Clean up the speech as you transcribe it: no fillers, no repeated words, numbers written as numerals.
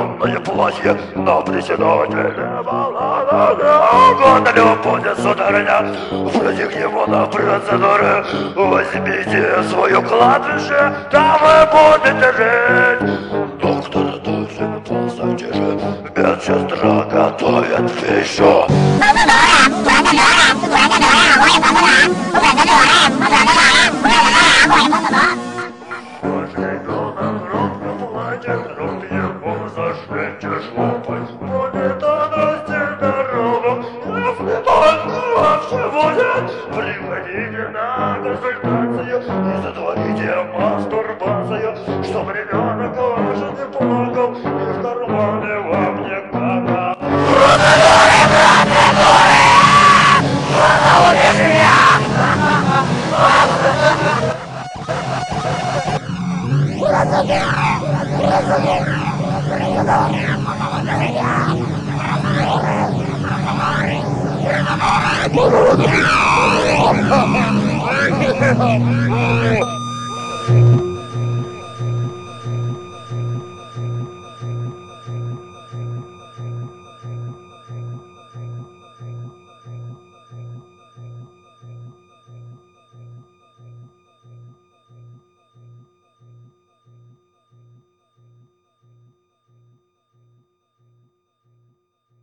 темное платье на председателе Года будет, сударыня, пройди к нему на процедуры. Возьмите свое кладбище, там вы будете жить. Доктор должен ползайте же, медсестра готовит пищу. Приходите на консультацию и затворите мастурбацию, чтоб ребенок ваш не плакал и в карманы вам не какал.